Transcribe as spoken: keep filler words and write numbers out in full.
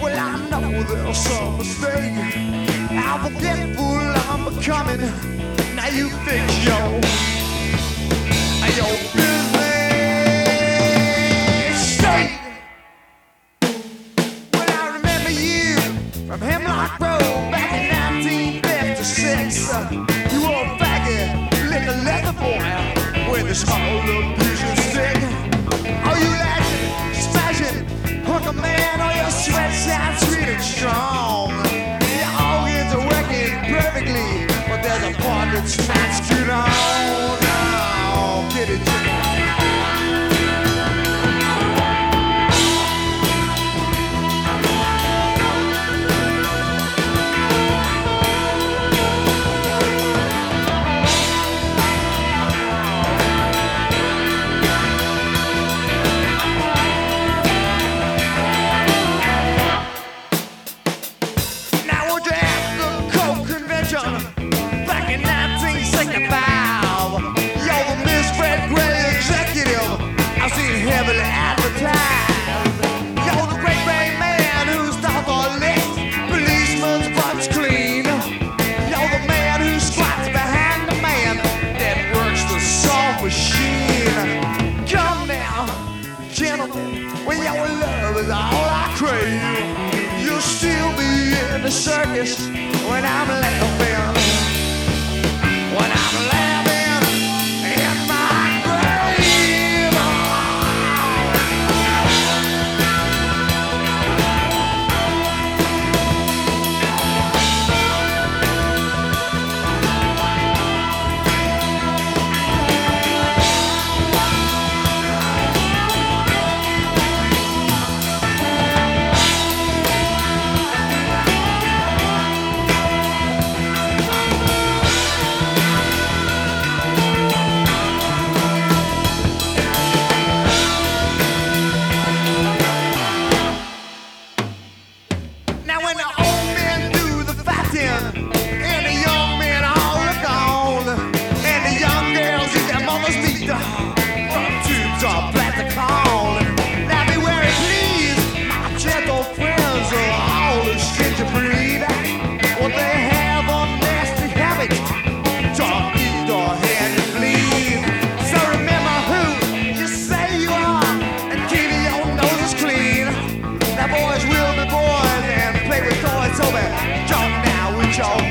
Well, I know there's some mistake. I'm forgetful, I'm becoming. Now you fix your, your business straight. Well, I remember you from Hemlock Road back in nineteen fifty-six. You were a faggot, little leather boy with a small abusive stick. Oh, you legend, smashing, hooker man, oh, your sweat sounds sweet and strong. Your organs are working perfectly, but there's a part that's not screwed on. Now, get it, Jimmy. Back in nineteen sixty-five, you're the misread gray executive I've seen heavily advertised. You're the great gray man who's thought the list policeman's butt's clean. You're the man who squats behind the man that works the saw machine. Come now, gentlemen, when your love is all I crave, you'll still be in the circus when I'm laughing, when I'm laughing in my grave. And the young men all look on, and the young girls eat their mama's meat from tubes of plastic corn. Now be wary, please, my gentle friends are all a stranger breed. Well, they have a nasty habit to eat or hand and bleed. So remember who you say you are and keep your noses clean. Now boys will be boys and play with toys, so bad. Jump now with your